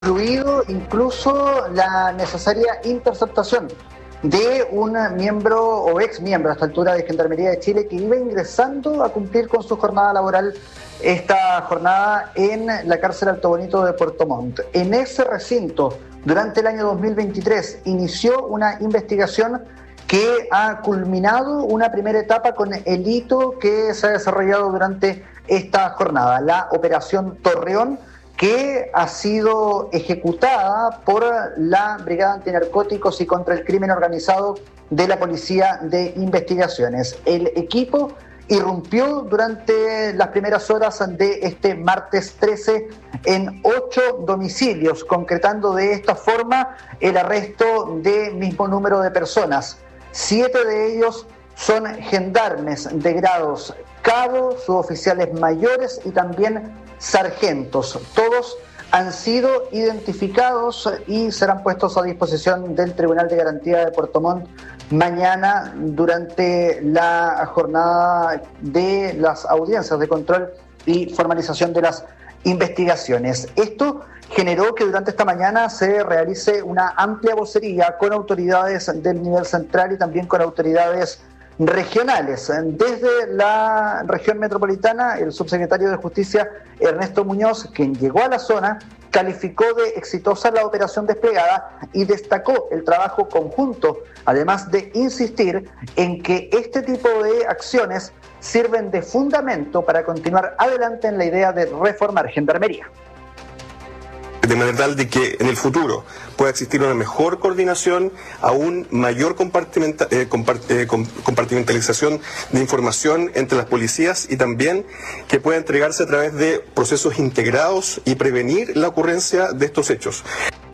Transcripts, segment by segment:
incluido incluso la necesaria interceptación de un miembro o ex miembro a esta altura de Gendarmería de Chile que iba ingresando a cumplir con su jornada laboral, esta jornada en la cárcel Alto Bonito de Puerto Montt. En ese recinto, durante el año 2023, inició una investigación que ha culminado una primera etapa con el hito que se ha desarrollado durante esta jornada, la Operación Torreón, que ha sido ejecutada por la Brigada Antinarcóticos y contra el Crimen Organizado de la Policía de Investigaciones. El equipo irrumpió durante las primeras horas de este martes 13 en 8 domicilios, concretando de esta forma el arresto de mismo número de personas. 7 de ellos son gendarmes de grados cabo, suboficiales mayores y también sargentos. Todos han sido identificados y serán puestos a disposición del Tribunal de Garantía de Puerto Montt mañana durante la jornada de las audiencias de control y formalización de las investigaciones. Esto generó que durante esta mañana se realice una amplia vocería con autoridades del nivel central y también con autoridades regionales. Desde la región metropolitana, el subsecretario de Justicia, Ernesto Muñoz, quien llegó a la zona, calificó de exitosa la operación desplegada y destacó el trabajo conjunto, además de insistir en que este tipo de acciones sirven de fundamento para continuar adelante en la idea de reformar Gendarmería. De manera tal de que en el futuro pueda existir una mejor coordinación, aún mayor compartimentalización de información entre las policías y también que pueda entregarse a través de procesos integrados y prevenir la ocurrencia de estos hechos.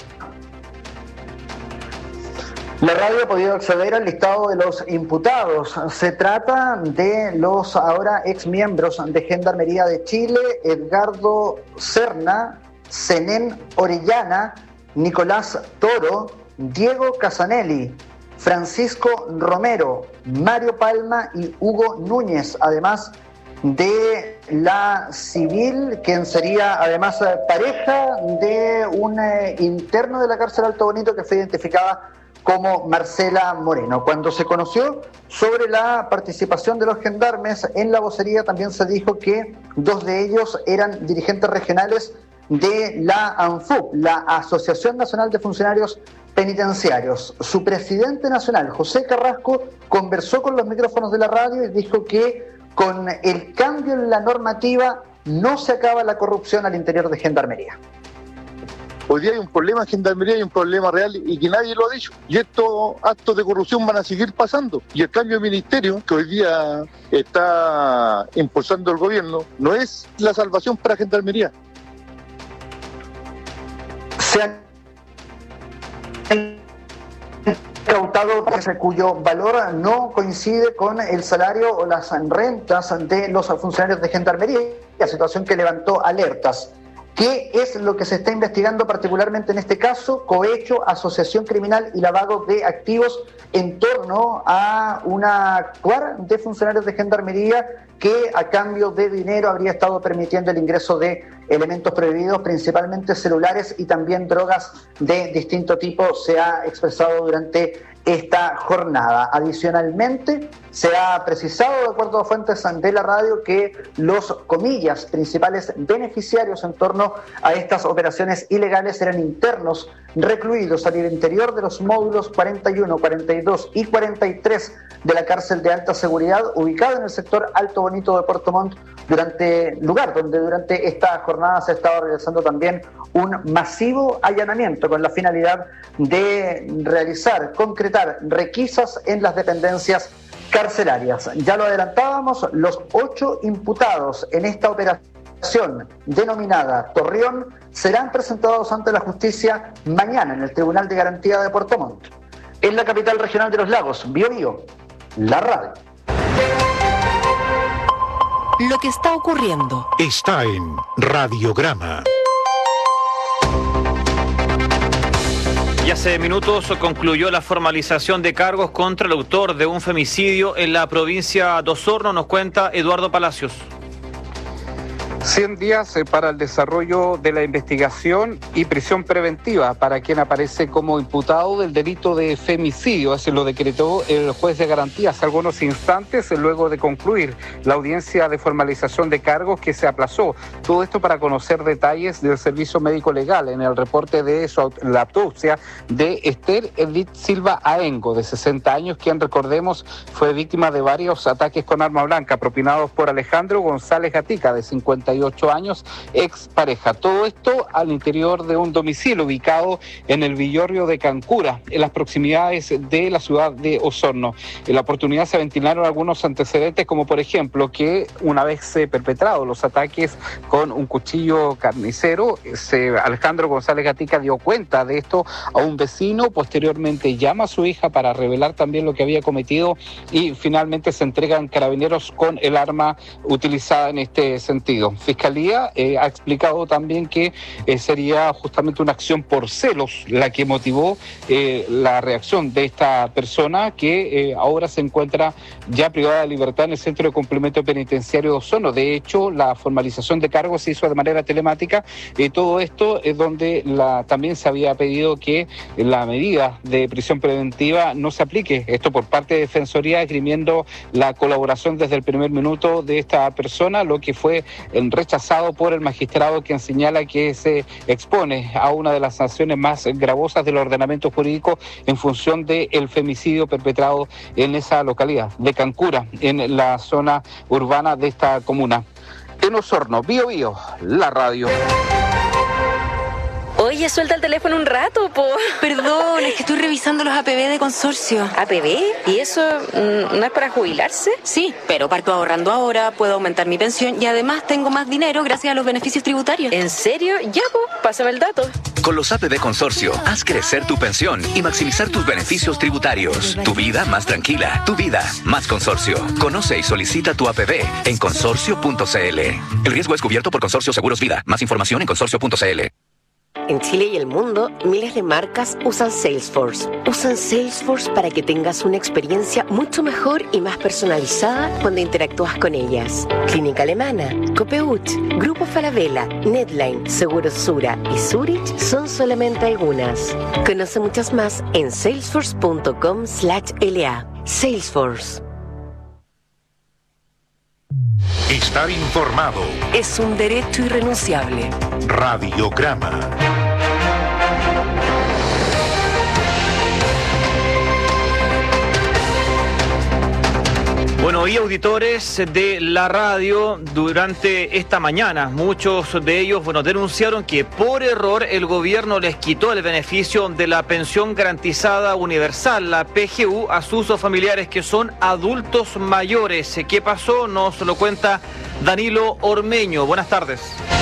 La radio ha podido acceder al listado de los imputados. Se trata de los ahora ex miembros de Gendarmería de Chile, Edgardo Serna, Zenén Orellana, Nicolás Toro, Diego Casanelli, Francisco Romero, Mario Palma y Hugo Núñez, además de la civil, quien sería además pareja de un interno de la cárcel Alto Bonito que fue identificada como Marcela Moreno. Cuando se conoció sobre la participación de los gendarmes en la vocería, también se dijo que 2 de ellos eran dirigentes regionales de la ANFUP, la Asociación Nacional de Funcionarios Penitenciarios. Su presidente nacional, José Carrasco, conversó con los micrófonos de la radio y dijo que con el cambio en la normativa no se acaba la corrupción al interior de Gendarmería. Hoy día hay un problema en Gendarmería, hay un problema real y que nadie lo ha dicho. Y estos actos de corrupción van a seguir pasando. Y el cambio de ministerio que hoy día está impulsando el gobierno no es la salvación para Gendarmería. Se han incautado cuyo valor no coincide con el salario o las rentas de los funcionarios de Gendarmería, la situación que levantó alertas. ¿Qué es lo que se está investigando particularmente en este caso? Cohecho, asociación criminal y lavado de activos en torno a una actuar de funcionarios de Gendarmería que a cambio de dinero habría estado permitiendo el ingreso de elementos prohibidos, principalmente celulares y también drogas de distinto tipo, se ha expresado durante esta jornada. Adicionalmente, se ha precisado, de acuerdo a fuentes de la radio, que los, comillas, principales beneficiarios en torno a estas operaciones ilegales eran internos recluidos al interior de los módulos 41, 42 y 43 de la cárcel de alta seguridad, ubicado en el sector Alto Bonito de Puerto Montt, lugar donde durante esta jornada se ha estado realizando también un masivo allanamiento con la finalidad de concretar requisas en las dependencias carcelarias. Ya lo adelantábamos, los 8 imputados en esta operación denominada Torreón serán presentados ante la justicia mañana en el Tribunal de Garantía de Puerto Montt. En la capital regional de los lagos, Biobío, la radio. Lo que está ocurriendo está en Radiograma. Y hace minutos concluyó la formalización de cargos contra el autor de un femicidio en la provincia de Osorno, nos cuenta Eduardo Palacios. 100 días para el desarrollo de la investigación y prisión preventiva para quien aparece como imputado del delito de femicidio. Así lo decretó el juez de garantía hace algunos instantes, luego de concluir la audiencia de formalización de cargos que se aplazó. Todo esto para conocer detalles del servicio médico legal en el reporte de la autopsia de Esther Edith Silva Aengo, de 60 años, quien, recordemos, fue víctima de varios ataques con arma blanca propinados por Alejandro González Gatica, de 58 años, ex pareja. Todo esto al interior de un domicilio ubicado en el Villorrio de Cancura, en las proximidades de la ciudad de Osorno. En la oportunidad se ventilaron algunos antecedentes, como por ejemplo que una vez perpetrados los ataques con un cuchillo carnicero, Alejandro González Gatica dio cuenta de esto a un vecino, posteriormente llama a su hija para revelar también lo que había cometido y finalmente se entregan carabineros con el arma utilizada en este sentido. Fiscalía ha explicado también que sería justamente una acción por celos la que motivó la reacción de esta persona que ahora se encuentra ya privada de libertad en el Centro de Complemento Penitenciario de Osorno. De hecho, la formalización de cargos se hizo de manera telemática y todo esto es donde también se había pedido que la medida de prisión preventiva no se aplique. Esto por parte de Defensoría, esgrimiendo la colaboración desde el primer minuto de esta persona, lo que fue rechazado por el magistrado, quien señala que se expone a una de las sanciones más gravosas del ordenamiento jurídico en función del femicidio perpetrado en esa localidad de Cancura, en la zona urbana de esta comuna. En Osorno, Bío Bío, la radio. Oye, suelta el teléfono un rato, po. Perdón, es que estoy revisando los APB de consorcio. ¿APB? ¿Y eso no es para jubilarse? Sí, pero parto ahorrando ahora, puedo aumentar mi pensión y además tengo más dinero gracias a los beneficios tributarios. ¿En serio? Ya, po, pásame el dato. Con los APB Consorcio, haz crecer tu pensión y maximizar tus beneficios tributarios. Tu vida más tranquila, tu vida más consorcio. Conoce y solicita tu APB en consorcio.cl. El riesgo es cubierto por Consorcio Seguros Vida. Más información en consorcio.cl. En Chile y el mundo, miles de marcas usan Salesforce. Usan Salesforce para que tengas una experiencia mucho mejor y más personalizada cuando interactúas con ellas. Clínica Alemana, Copeuch, Grupo Falabella, Netline, Seguros Sura y Zurich son solamente algunas. Conoce muchas más en salesforce.com/LA. Salesforce. Estar informado Es un derecho irrenunciable. Radiograma. Bueno, y auditores de la radio durante esta mañana, muchos de ellos, denunciaron que por error el gobierno les quitó el beneficio de la pensión garantizada universal, la PGU, a sus familiares que son adultos mayores. ¿Qué pasó? Nos lo cuenta Danilo Ormeño. Buenas tardes.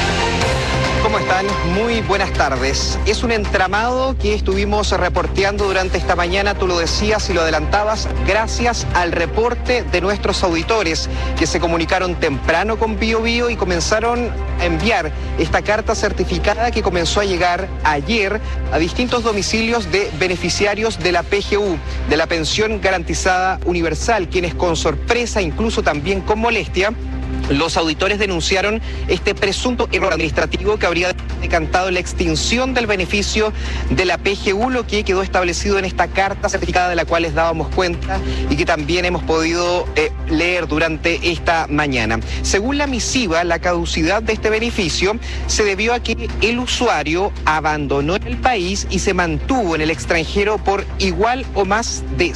¿Cómo están? Muy buenas tardes. Es un entramado que estuvimos reporteando durante esta mañana, tú lo decías y lo adelantabas, gracias al reporte de nuestros auditores que se comunicaron temprano con Bío Bío y comenzaron a enviar esta carta certificada que comenzó a llegar ayer a distintos domicilios de beneficiarios de la PGU, de la pensión garantizada universal, quienes con sorpresa, incluso también con molestia, los auditores denunciaron este presunto error administrativo que habría decantado la extinción del beneficio de la PGU, lo que quedó establecido en esta carta certificada de la cual les dábamos cuenta y que también hemos podido leer durante esta mañana. Según la misiva, la caducidad de este beneficio se debió a que el usuario abandonó el país y se mantuvo en el extranjero por igual o más de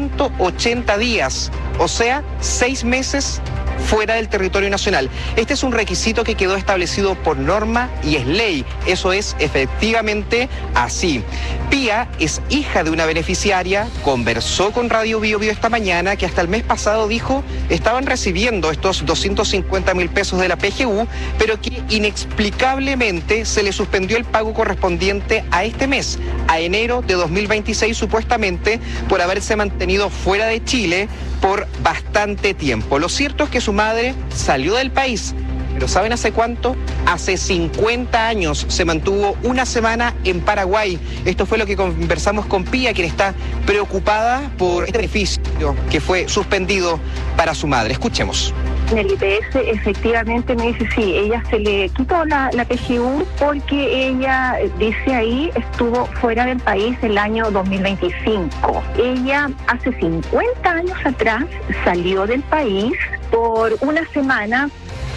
180 días, o sea, 6 meses fuera del territorio nacional. Este es un requisito que quedó establecido por norma y es ley. Eso es efectivamente así. Pía es hija de una beneficiaria, conversó con Radio Bío Bío esta mañana que hasta el mes pasado dijo estaban recibiendo estos 250.000 pesos de la PGU, pero que inexplicablemente se le suspendió el pago correspondiente a este mes, a enero de 2026, supuestamente por haberse mantenido fuera de Chile por bastante tiempo. Lo cierto es que su madre salió del país, pero ¿saben hace cuánto? Hace 50 años se mantuvo una semana en Paraguay. Esto fue lo que conversamos con Pía, quien está preocupada por este beneficio que fue suspendido para su madre. Escuchemos. En el IPS efectivamente me dice, sí, ella se le quitó la PGU porque ella, dice ahí, estuvo fuera del país el año 2025. Ella hace 50 años atrás salió del país por una semana.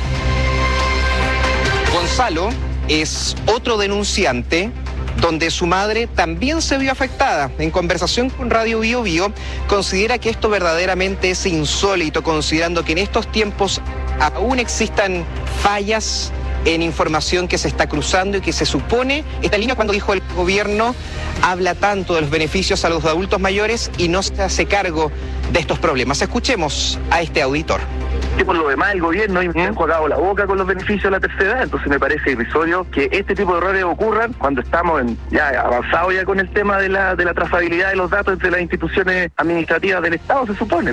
Gonzalo es otro denunciante donde su madre también se vio afectada. En conversación con Radio Bio Bio, considera que esto verdaderamente es insólito, considerando que en estos tiempos aún existan fallas en información que se está cruzando y que se supone, esta línea cuando dijo el gobierno, habla tanto de los beneficios a los adultos mayores y no se hace cargo de estos problemas. Escuchemos a este auditor. Que por lo demás el gobierno me ha enjuagado la boca con los beneficios de la tercera edad, entonces me parece irrisorio que este tipo de errores ocurran cuando estamos ya avanzados ya con el tema de la trazabilidad de los datos entre las instituciones administrativas del Estado, se supone.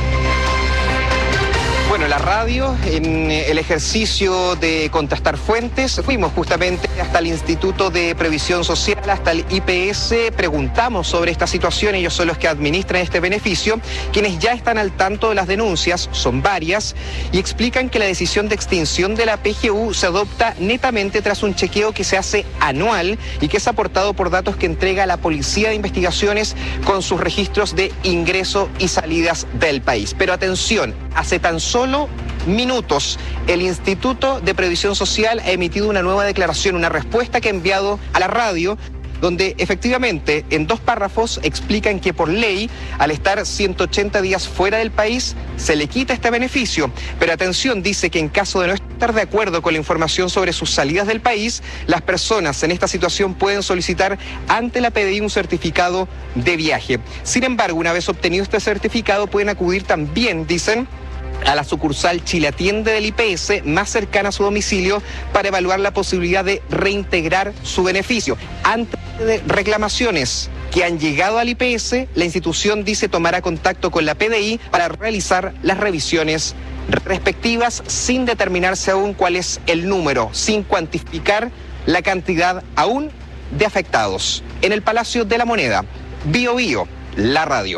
Bueno, la radio, en el ejercicio de contrastar fuentes, fuimos justamente hasta el Instituto de Previsión Social, hasta el IPS, preguntamos sobre esta situación, ellos son los que administran este beneficio, quienes ya están al tanto de las denuncias, son varias, y explican que la decisión de extinción de la PGU se adopta netamente tras un chequeo que se hace anual y que es aportado por datos que entrega la Policía de Investigaciones con sus registros de ingreso y salidas del país. Pero atención, hace tan solo minutos, el Instituto de Previsión Social ha emitido una nueva declaración, una respuesta que ha enviado a la radio, donde efectivamente en 2 párrafos explican que por ley, al estar 180 días fuera del país, se le quita este beneficio. Pero atención, dice que en caso de no estar de acuerdo con la información sobre sus salidas del país, las personas en esta situación pueden solicitar ante la PDI un certificado de viaje. Sin embargo, una vez obtenido este certificado, pueden acudir también, dicen, a la sucursal Chile Atiende del IPS más cercana a su domicilio para evaluar la posibilidad de reintegrar su beneficio. Ante de reclamaciones que han llegado al IPS, la institución dice tomará contacto con la PDI para realizar las revisiones respectivas sin determinarse aún cuál es el número, sin cuantificar la cantidad aún de afectados. En el Palacio de la Moneda, Bio Bio, la radio.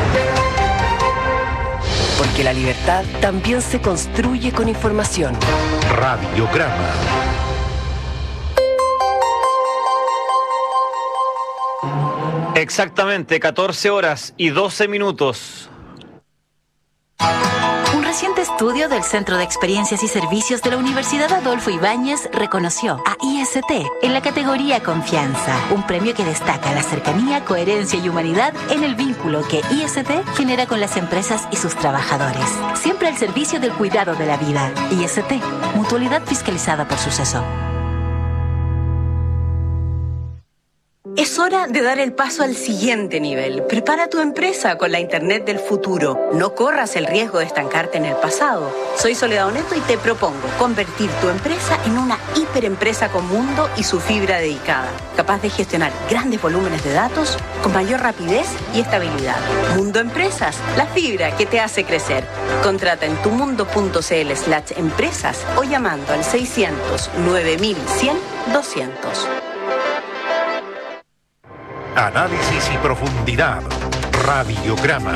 Porque la libertad también se construye con información. Radiograma. Exactamente, 14 horas y 12 minutos. Un reciente estudio del Centro de Experiencias y Servicios de la Universidad Adolfo Ibáñez reconoció a IST en la categoría Confianza, un premio que destaca la cercanía, coherencia y humanidad en el vínculo que IST genera con las empresas y sus trabajadores. Siempre al servicio del cuidado de la vida. IST, mutualidad fiscalizada por Suceso. Es hora de dar el paso al siguiente nivel. Prepara tu empresa con la Internet del futuro. No corras el riesgo de estancarte en el pasado. Soy Soledad Oneto y te propongo convertir tu empresa en una hiperempresa con mundo y su fibra dedicada, capaz de gestionar grandes volúmenes de datos con mayor rapidez y estabilidad. Mundo Empresas, la fibra que te hace crecer. Contrata en tumundo.cl/empresas o llamando al 600 9100 200. Análisis y profundidad. Radiograma.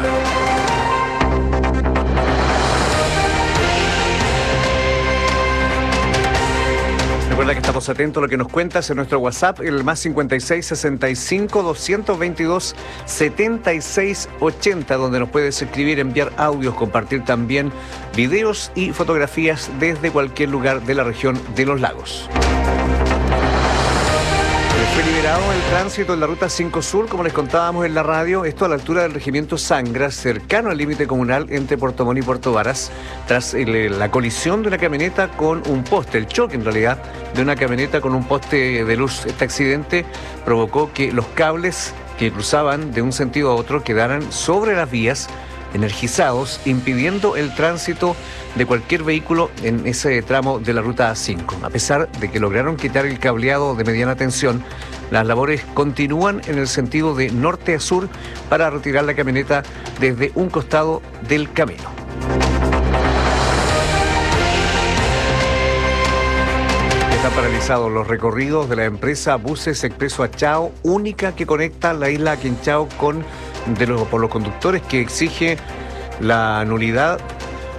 Recuerda que estamos atentos a lo que nos cuentas en nuestro WhatsApp, el más 56 65 222 76 80, donde nos puedes escribir, enviar audios, compartir también videos y fotografías desde cualquier lugar de la región de los lagos. Fue liberado el tránsito en la Ruta 5 Sur, como les contábamos en la radio, esto a la altura del Regimiento Sangra, cercano al límite comunal entre Puerto Montt y Puerto Varas, tras la colisión de una camioneta con un poste, el choque en realidad de una camioneta con un poste de luz. Este accidente provocó que los cables que cruzaban de un sentido a otro quedaran sobre las vías, energizados, impidiendo el tránsito de cualquier vehículo en ese tramo de la Ruta 5. A pesar de que lograron quitar el cableado de mediana tensión, las labores continúan en el sentido de norte a sur para retirar la camioneta desde un costado del camino. Están paralizados los recorridos de la empresa Buses Expreso Achao, única que conecta la isla Quinchao por los conductores, que exige la nulidad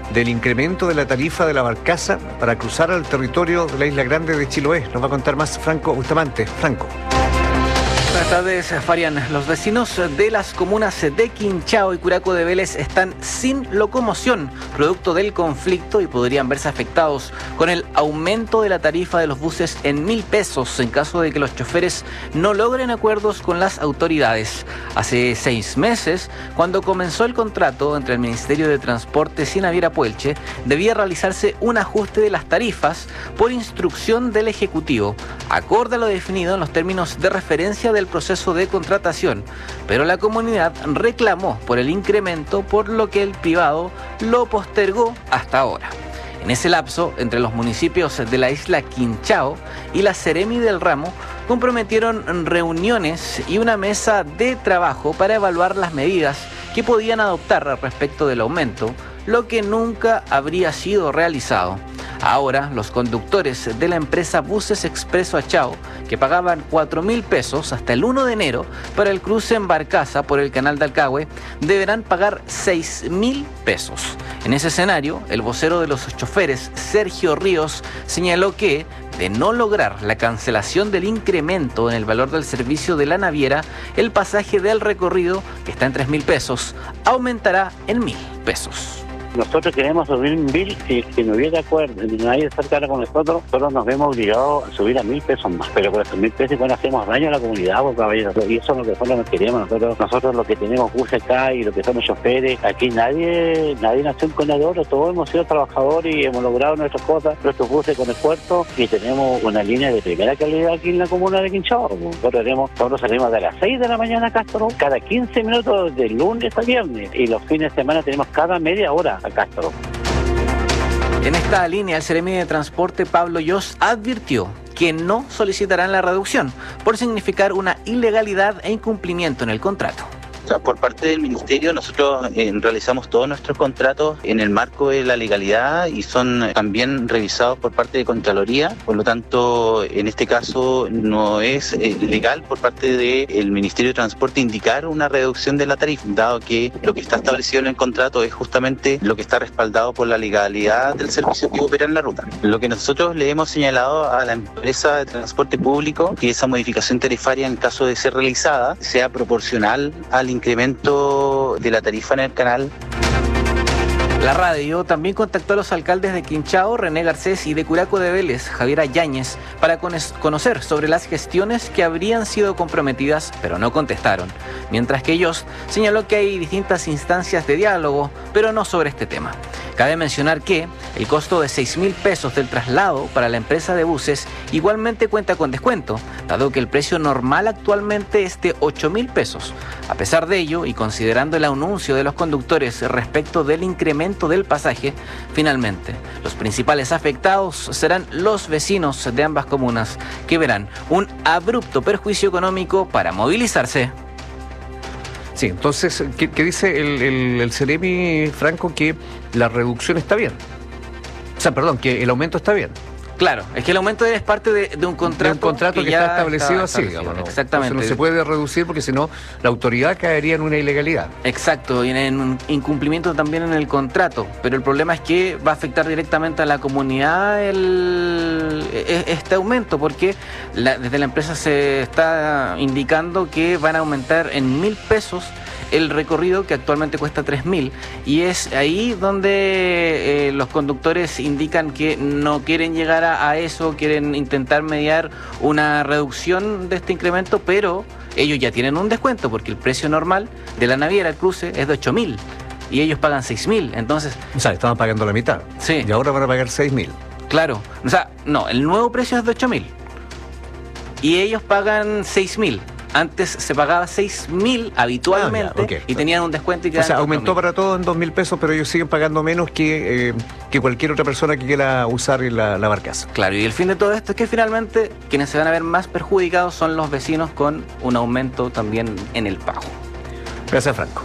del incremento de la tarifa de la barcaza para cruzar al territorio de la Isla Grande de Chiloé. Nos va a contar más Franco Bustamante. Franco. Buenas tardes, Farian. Los vecinos de las comunas de Quinchao y Curaco de Vélez están sin locomoción, producto del conflicto, y podrían verse afectados con el aumento de la tarifa de los buses en 1.000 pesos en caso de que los choferes no logren acuerdos con las autoridades. Hace 6 meses, cuando comenzó el contrato entre el Ministerio de Transportes y Naviera Puelche, debía realizarse un ajuste de las tarifas por instrucción del Ejecutivo, acorde a lo definido en los términos de referencia del proceso de contratación, pero la comunidad reclamó por el incremento, por lo que el privado lo postergó hasta ahora. En ese lapso, entre los municipios de la isla Quinchao y la Seremi del Ramo, comprometieron reuniones y una mesa de trabajo para evaluar las medidas que podían adoptar respecto del aumento, lo que nunca habría sido realizado. Ahora, los conductores de la empresa Buses Expreso Achao, que pagaban 4.000 pesos hasta el 1 de enero para el cruce en barcaza por el canal de Alcagüe, deberán pagar 6.000 pesos. En ese escenario, el vocero de los choferes, Sergio Ríos, señaló que, de no lograr la cancelación del incremento en el valor del servicio de la naviera, el pasaje del recorrido, que está en 3.000 pesos, aumentará en 1.000 pesos. Nosotros queremos subir 1.000, si no hubiera acuerdo, si nadie está claro con nosotros nos vemos obligados a subir a 1.000 pesos más. Pero por esos 1.000 pesos igual hacemos daño a la comunidad, caballero. Y eso es lo que nosotros queremos. Nosotros lo que tenemos buses acá y lo que somos choferes, aquí nadie nació en cuna de oro, todos hemos sido trabajadores y hemos logrado nuestras cosas, nuestros buses con esfuerzo, y tenemos una línea de primera calidad aquí en la comuna de Quinchao. Nosotros salimos de las 6 de la mañana a Castro, cada 15 minutos de lunes a viernes, y los fines de semana tenemos cada media hora a Castro. En esta línea, el Seremi de Transporte, Pablo Yos, advirtió que no solicitarán la reducción por significar una ilegalidad e incumplimiento en el contrato. O sea, por parte del Ministerio nosotros realizamos todos nuestros contratos en el marco de la legalidad y son también revisados por parte de Contraloría. Por lo tanto, en este caso no es legal por parte del Ministerio de Transporte indicar una reducción de la tarifa, dado que lo que está establecido en el contrato es justamente lo que está respaldado por la legalidad del servicio que opera en la ruta. Lo que nosotros le hemos señalado a la empresa de transporte público, que esa modificación tarifaria, en caso de ser realizada, sea proporcional al incremento de la tarifa en el canal. La radio también contactó a los alcaldes de Quinchao, René Garcés, y de Curaco de Vélez, Javiera Yáñez, para conocer sobre las gestiones que habrían sido comprometidas, pero no contestaron. Mientras que ellos señaló que hay distintas instancias de diálogo, pero no sobre este tema. Cabe mencionar que el costo de 6.000 pesos del traslado para la empresa de buses igualmente cuenta con descuento, dado que el precio normal actualmente es de 8.000 pesos. A pesar de ello, y considerando el anuncio de los conductores respecto del incremento del pasaje, finalmente los principales afectados serán los vecinos de ambas comunas, que verán un abrupto perjuicio económico para movilizarse. Sí, entonces, ¿qué dice el Seremi, Franco? Que la reducción está bien. O sea, perdón, que el aumento está bien. Claro, es que el aumento es parte de un contrato. De un contrato que está establecido así, digamos, ¿no? Exactamente. Entonces no se puede reducir porque si no, la autoridad caería en una ilegalidad. Exacto, y en un incumplimiento también en el contrato. Pero el problema es que va a afectar directamente a la comunidad este aumento, porque desde la empresa se está indicando que van a aumentar en 1.000 pesos el recorrido, que actualmente cuesta 3.000, y es ahí donde los conductores indican que no quieren llegar a eso, quieren intentar mediar una reducción de este incremento, pero ellos ya tienen un descuento porque el precio normal de la naviera, el cruce, es de 8.000 y ellos pagan 6.000, entonces... O sea, estaban pagando la mitad. Sí. Y ahora van a pagar 6.000. Claro, o sea, no, el nuevo precio es de 8.000 y ellos pagan 6.000. Antes se pagaba 6.000 habitualmente, okay, y tenían un descuento. Y o sea, aumentó para todos en 2.000 pesos, pero ellos siguen pagando menos que cualquier otra persona que quiera usar la barcaza. Claro, y el fin de todo esto es que finalmente quienes se van a ver más perjudicados son los vecinos, con un aumento también en el pago. Gracias, Franco.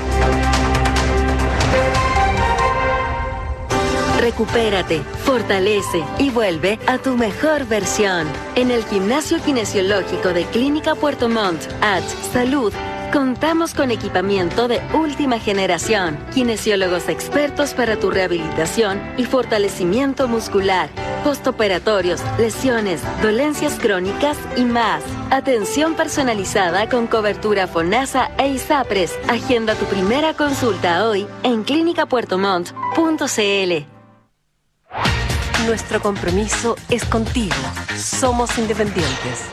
Recupérate, fortalece y vuelve a tu mejor versión. En el Gimnasio Kinesiológico de Clínica Puerto Montt, Salud, Contamos con equipamiento de última generación, kinesiólogos expertos para tu rehabilitación y fortalecimiento muscular, postoperatorios, lesiones, dolencias crónicas y más. Atención personalizada con cobertura FONASA e ISAPRES. Agenda tu primera consulta hoy en clinicapuertomont.cl. Nuestro compromiso es contigo. Somos independientes.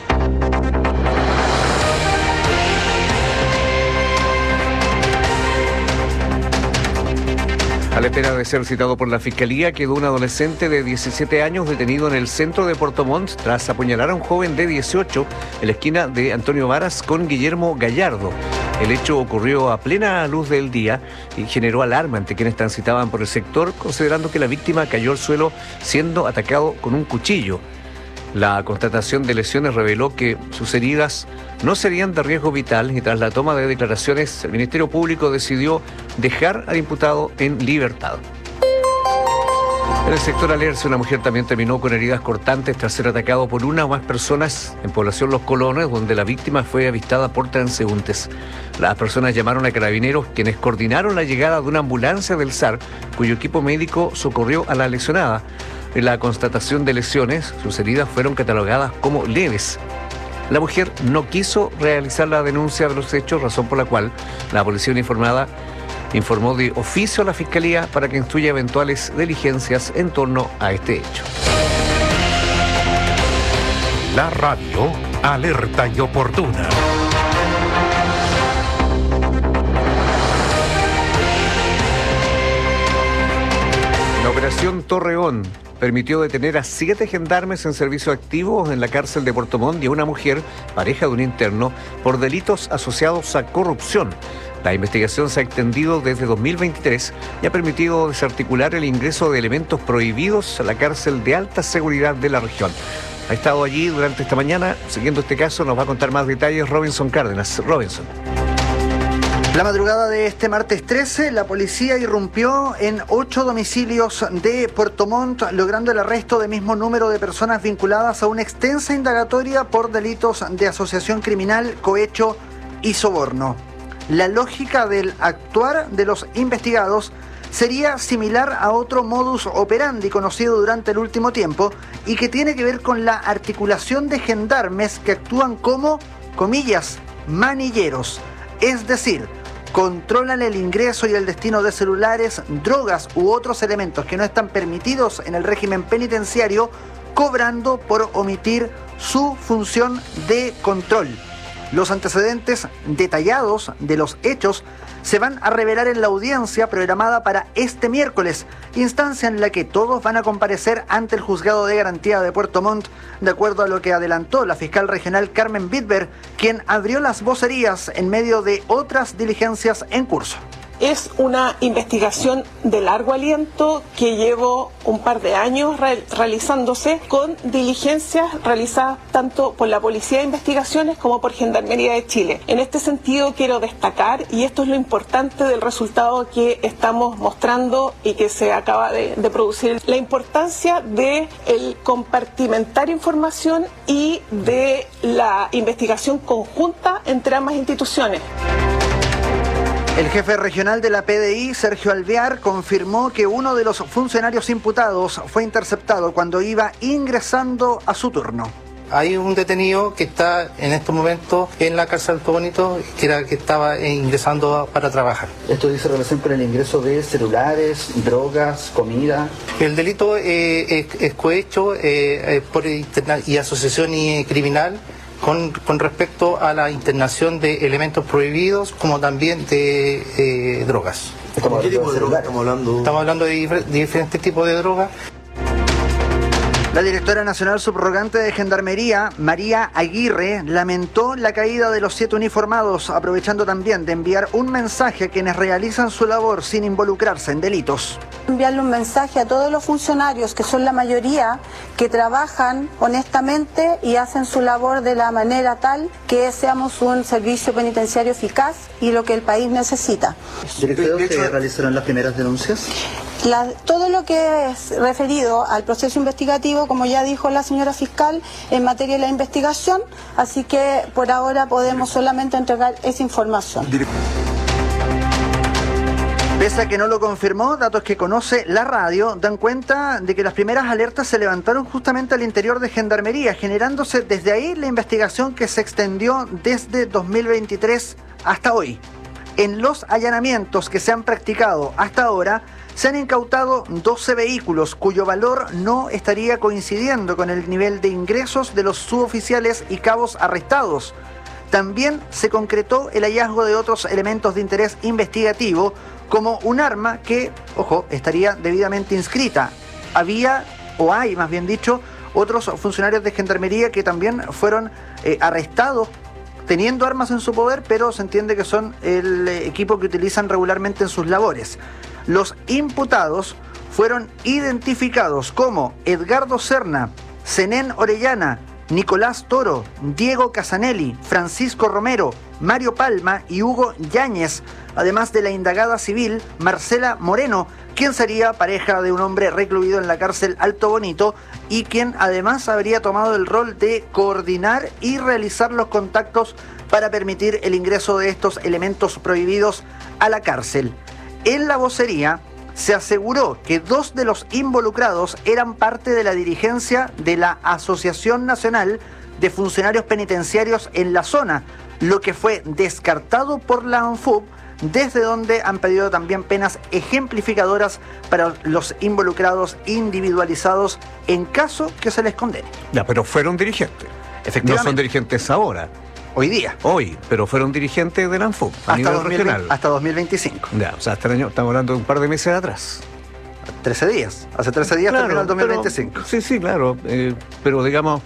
A la espera de ser citado por la Fiscalía, quedó un adolescente de 17 años detenido en el centro de Puerto Montt tras apuñalar a un joven de 18 en la esquina de Antonio Varas con Guillermo Gallardo. El hecho ocurrió a plena luz del día y generó alarma ante quienes transitaban por el sector, considerando que la víctima cayó al suelo siendo atacado con un cuchillo. La constatación de lesiones reveló que sus heridas no serían de riesgo vital y tras la toma de declaraciones, el Ministerio Público decidió dejar al imputado en libertad. En el sector Alerce, una mujer también terminó con heridas cortantes tras ser atacado por una o más personas en población Los Colones, donde la víctima fue avistada por transeúntes. Las personas llamaron a carabineros, quienes coordinaron la llegada de una ambulancia del SAR, cuyo equipo médico socorrió a la lesionada. En la constatación de lesiones, sus heridas fueron catalogadas como leves. La mujer no quiso realizar la denuncia de los hechos, razón por la cual la policía uniformada informó de oficio a la Fiscalía para que instruya eventuales diligencias en torno a este hecho. La radio alerta y oportuna. La operación Torreón permitió detener a 7 gendarmes en servicio activo en la cárcel de Puerto Montt y a una mujer, pareja de un interno, por delitos asociados a corrupción. La investigación se ha extendido desde 2023 y ha permitido desarticular el ingreso de elementos prohibidos a la cárcel de alta seguridad de la región. Ha estado allí durante esta mañana, siguiendo este caso, nos va a contar más detalles Robinson Cárdenas. Robinson. La madrugada de este martes 13, la policía irrumpió en 8 domicilios de Puerto Montt, logrando el arresto del mismo número de personas vinculadas a una extensa indagatoria por delitos de asociación criminal, cohecho y soborno. La lógica del actuar de los investigados sería similar a otro modus operandi conocido durante el último tiempo y que tiene que ver con la articulación de gendarmes que actúan como, comillas, manilleros, es decir, controlan el ingreso y el destino de celulares, drogas u otros elementos que no están permitidos en el régimen penitenciario, cobrando por omitir su función de control. Los antecedentes detallados de los hechos se van a revelar en la audiencia programada para este miércoles, instancia en la que todos van a comparecer ante el Juzgado de Garantía de Puerto Montt, de acuerdo a lo que adelantó la fiscal regional Carmen Bitber, quien abrió las vocerías en medio de otras diligencias en curso. Es una investigación de largo aliento que llevo un par de años realizándose con diligencias realizadas tanto por la Policía de Investigaciones como por Gendarmería de Chile. En este sentido quiero destacar, y esto es lo importante del resultado que estamos mostrando y que se acaba de producir, la importancia de el compartimentar información y de la investigación conjunta entre ambas instituciones. El jefe regional de la PDI, Sergio Alvear, confirmó que uno de los funcionarios imputados fue interceptado cuando iba ingresando a su turno. Hay un detenido que está en estos momentos en la cárcel de Alto Bonito, que era que estaba ingresando para trabajar. ¿Esto dice relación con el ingreso de celulares, drogas, comida? El delito es cohecho y asociación criminal con respecto a la internación de elementos prohibidos, como también de drogas. ¿Qué tipo de drogas estamos hablando? Estamos hablando de diferentes tipos de drogas. La directora nacional subrogante de Gendarmería, María Aguirre, lamentó la caída de los 7 uniformados, aprovechando también de enviar un mensaje a quienes realizan su labor sin involucrarse en delitos. Enviarle un mensaje a todos los funcionarios, que son la mayoría, que trabajan honestamente y hacen su labor de la manera tal que seamos un servicio penitenciario eficaz y lo que el país necesita. ¿Director, se realizaron las primeras denuncias? Todo lo que es referido al proceso investigativo, como ya dijo la señora fiscal, en materia de la investigación, así que por ahora podemos solamente entregar esa información. Pese a que no lo confirmó, datos que conoce la radio dan cuenta de que las primeras alertas se levantaron justamente al interior de Gendarmería, generándose desde ahí la investigación que se extendió desde 2023 hasta hoy. En los allanamientos que se han practicado hasta ahora, se han incautado 12 vehículos cuyo valor no estaría coincidiendo con el nivel de ingresos de los suboficiales y cabos arrestados. También se concretó el hallazgo de otros elementos de interés investigativo, como un arma que, ojo, estaría debidamente inscrita. Había, o hay más bien dicho, otros funcionarios de Gendarmería que también fueron arrestados teniendo armas en su poder, pero se entiende que son el equipo que utilizan regularmente en sus labores. Los imputados fueron identificados como Edgardo Serna, Zenén Orellana, Nicolás Toro, Diego Casanelli, Francisco Romero, Mario Palma y Hugo Yáñez, además de la indagada civil Marcela Moreno, quien sería pareja de un hombre recluido en la cárcel Alto Bonito y quien además habría tomado el rol de coordinar y realizar los contactos para permitir el ingreso de estos elementos prohibidos a la cárcel. En la vocería se aseguró que 2 de los involucrados eran parte de la dirigencia de la Asociación Nacional de Funcionarios Penitenciarios en la zona, lo que fue descartado por la ANFUB, desde donde han pedido también penas ejemplificadoras para los involucrados individualizados en caso que se les condene. Ya, pero fueron dirigentes. Efectivamente. No son dirigentes ahora. Hoy día. Hoy, pero fueron dirigentes de la ANFUB a nivel regional. Hasta 2025. Ya, o sea, hasta el año, estamos hablando de un par de meses atrás. 13 días. Hace 13 días claro, terminó el 2025. Pero, sí, claro. Pero digamos,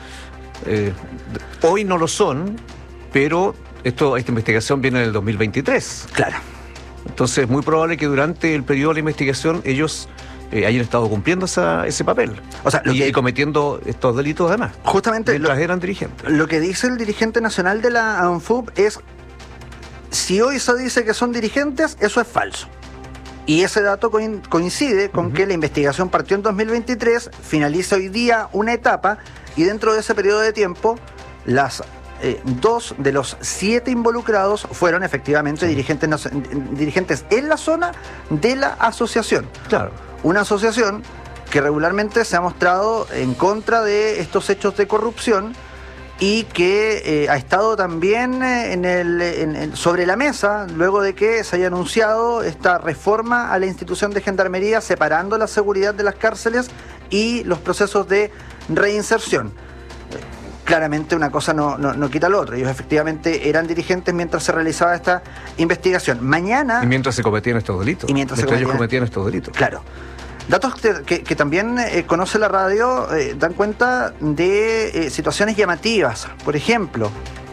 hoy no lo son, pero esta investigación viene del 2023. Claro. Entonces es muy probable que durante el periodo de la investigación ellos hayan estado cumpliendo ese papel. O sea, y cometiendo estos delitos además. Justamente mientras eran dirigentes. Lo que dice el dirigente nacional de la ANFUB es: si hoy se dice que son dirigentes, eso es falso. Y ese dato coincide con que la investigación partió en 2023, finaliza hoy día una etapa, y dentro de ese periodo de tiempo, las 2 de los 7 involucrados fueron efectivamente dirigentes en la zona de la asociación. Claro. Una asociación que regularmente se ha mostrado en contra de estos hechos de corrupción y que ha estado también sobre la mesa luego de que se haya anunciado esta reforma a la institución de Gendarmería, separando la seguridad de las cárceles y los procesos de reinserción. Claramente una cosa no quita lo otro. Ellos efectivamente eran dirigentes mientras se realizaba esta investigación. Mañana... Y mientras se cometían estos delitos. Y mientras ellos cometían estos delitos. Claro. Datos que también conoce la radio dan cuenta de situaciones llamativas. Por ejemplo,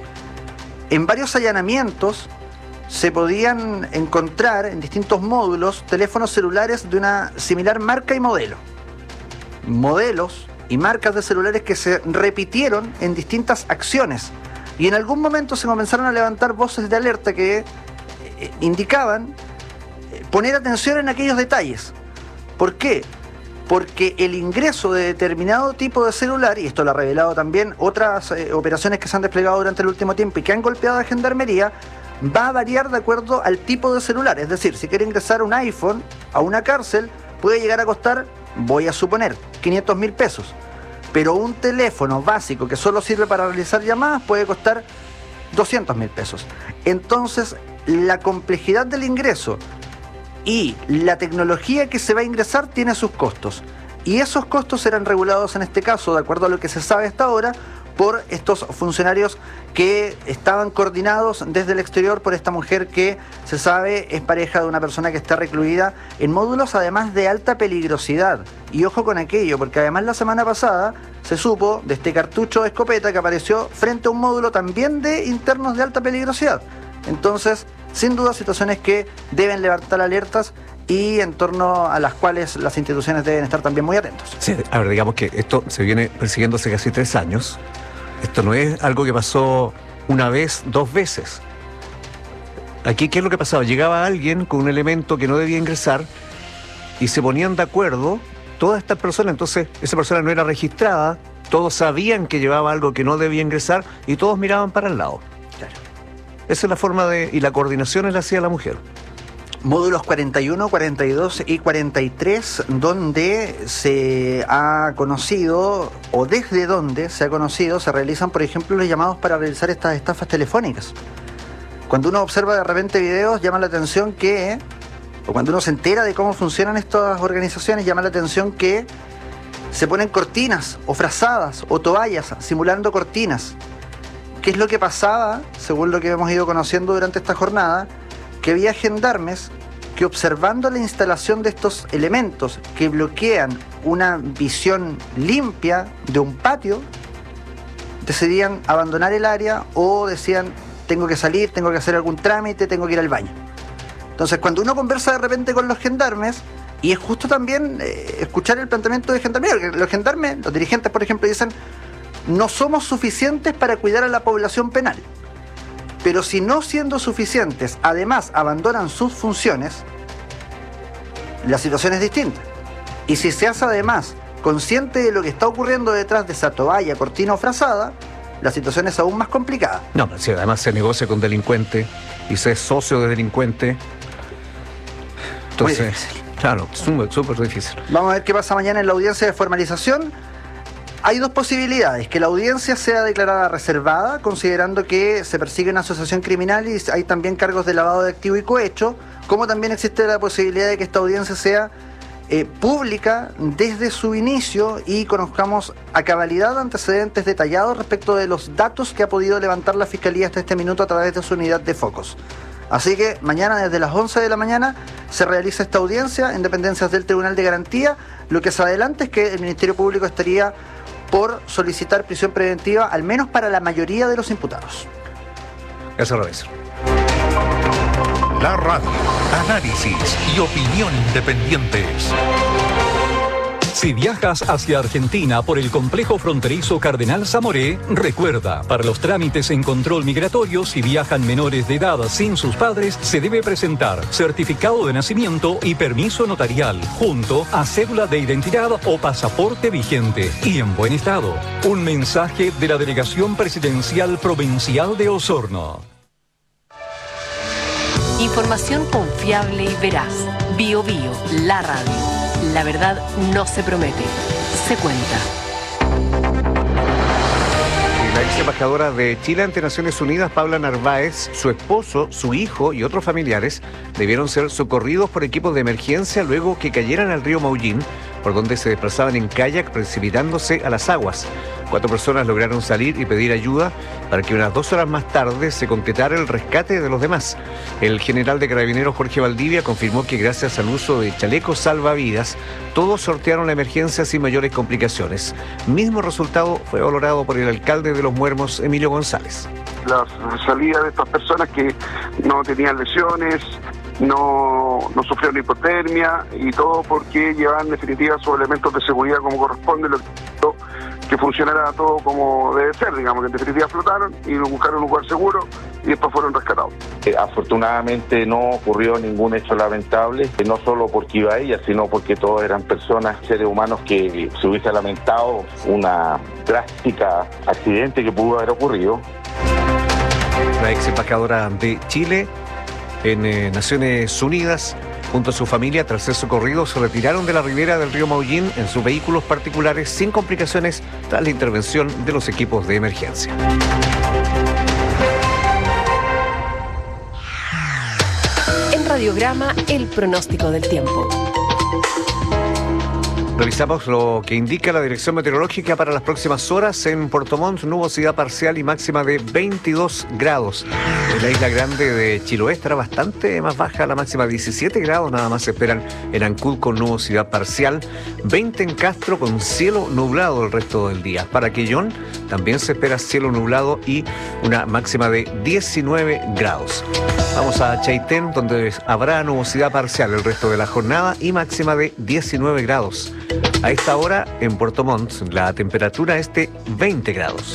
en varios allanamientos se podían encontrar en distintos módulos teléfonos celulares de una similar marca y modelo. Modelos y marcas de celulares que se repitieron en distintas acciones. Y en algún momento se comenzaron a levantar voces de alerta que indicaban poner atención en aquellos detalles. ¿Por qué? Porque el ingreso de determinado tipo de celular, y esto lo ha revelado también otras operaciones que se han desplegado durante el último tiempo y que han golpeado a Gendarmería, va a variar de acuerdo al tipo de celular. Es decir, si quiere ingresar un iPhone a una cárcel, puede llegar a costar, voy a suponer, 500.000 pesos. Pero un teléfono básico que solo sirve para realizar llamadas puede costar 200.000 pesos. Entonces, la complejidad del ingreso y la tecnología que se va a ingresar tiene sus costos. Y esos costos serán regulados en este caso, de acuerdo a lo que se sabe hasta ahora, por estos funcionarios que estaban coordinados desde el exterior por esta mujer que se sabe es pareja de una persona que está recluida en módulos además de alta peligrosidad. Y ojo con aquello, porque además la semana pasada se supo de este cartucho de escopeta que apareció frente a un módulo también de internos de alta peligrosidad. Entonces, sin duda, situaciones que deben levantar alertas y en torno a las cuales las instituciones deben estar también muy atentos. Sí, a ver, digamos que esto se viene persiguiendo hace casi 3 años. Esto no es algo que pasó una vez, 2 veces. Aquí, ¿qué es lo que pasaba? Llegaba alguien con un elemento que no debía ingresar y se ponían de acuerdo todas estas personas. Entonces, esa persona no era registrada, todos sabían que llevaba algo que no debía ingresar y todos miraban para el lado. Claro. Esa es la forma de... Y la coordinación la hacía la mujer. Módulos 41, 42 y 43, donde se ha conocido, o desde donde se ha conocido, se realizan, por ejemplo, los llamados para realizar estas estafas telefónicas. Cuando uno observa de repente videos, llama la atención que, o cuando uno se entera de cómo funcionan estas organizaciones, llama la atención que se ponen cortinas, o frazadas, o toallas, simulando cortinas. ¿Qué es lo que pasaba, según lo que hemos ido conociendo durante esta jornada? Que había gendarmes que, observando la instalación de estos elementos que bloquean una visión limpia de un patio, decidían abandonar el área o decían: tengo que salir, tengo que hacer algún trámite, tengo que ir al baño. Entonces, cuando uno conversa de repente con los gendarmes, y es justo también escuchar el planteamiento de gendarmería, porque los gendarmes, los dirigentes, por ejemplo, dicen: no somos suficientes para cuidar a la población penal. Pero si no siendo suficientes, además abandonan sus funciones, la situación es distinta. Y si se hace además consciente de lo que está ocurriendo detrás de esa toalla, cortina o frazada, la situación es aún más complicada. No, si además se negocia con delincuente y se es socio de delincuente, entonces, claro, súper difícil. Vamos a ver qué pasa mañana en la audiencia de formalización. Hay 2 posibilidades: que la audiencia sea declarada reservada, considerando que se persigue una asociación criminal y hay también cargos de lavado de activo y cohecho, como también existe la posibilidad de que esta audiencia sea pública desde su inicio y conozcamos a cabalidad antecedentes detallados respecto de los datos que ha podido levantar la Fiscalía hasta este minuto a través de su unidad de focos. Así que mañana desde las 11 de la mañana se realiza esta audiencia en dependencias del Tribunal de Garantía. Lo que se adelanta es que el Ministerio Público estaría por solicitar prisión preventiva, al menos para la mayoría de los imputados. Eso lo es. La radio, análisis y opinión independientes. Si viajas hacia Argentina por el complejo fronterizo Cardenal Zamoré, recuerda, para los trámites en control migratorio, si viajan menores de edad sin sus padres, se debe presentar certificado de nacimiento y permiso notarial, junto a cédula de identidad o pasaporte vigente y en buen estado. Un mensaje de la Delegación Presidencial Provincial de Osorno. Información confiable y veraz. Bio Bio, la radio. La verdad no se promete, se cuenta. La ex embajadora de Chile ante Naciones Unidas, Paula Narváez, su esposo, su hijo y otros familiares debieron ser socorridos por equipos de emergencia luego que cayeran al río Maullín, por donde se desplazaban en kayak precipitándose a las aguas. 4 personas lograron salir y pedir ayuda para que unas 2 horas más tarde se completara el rescate de los demás. El general de Carabineros, Jorge Valdivia, confirmó que gracias al uso de chalecos salvavidas, todos sortearon la emergencia sin mayores complicaciones. Mismo resultado fue valorado por el alcalde de Los Muermos, Emilio González. La salida de estas personas que no tenían lesiones, no sufrieron hipotermia y todo porque llevan en definitiva sus elementos de seguridad como corresponde, que funcionara todo como debe ser, digamos, que en definitiva flotaron y buscaron un lugar seguro y después fueron rescatados. Afortunadamente no ocurrió ningún hecho lamentable, no solo porque iba ella, sino porque todos eran personas, seres humanos que se hubiese lamentado una drástica accidente que pudo haber ocurrido. La ex embajadora de Chile en Naciones Unidas, junto a su familia, tras ser socorridos, se retiraron de la ribera del río Maullín en sus vehículos particulares sin complicaciones tras la intervención de los equipos de emergencia. En Radiograma, el pronóstico del tiempo. Revisamos lo que indica la Dirección Meteorológica para las próximas horas. En Puerto Montt, nubosidad parcial y máxima de 22 grados. En la isla grande de Chiloé estará bastante más baja, la máxima 17 grados. Nada más se esperan en Ancud con nubosidad parcial. 20 en Castro con cielo nublado el resto del día. Para Quellón, también se espera cielo nublado y una máxima de 19 grados. Vamos a Chaitén, donde habrá nubosidad parcial el resto de la jornada y máxima de 19 grados. A esta hora, en Puerto Montt, la temperatura es de 20 grados.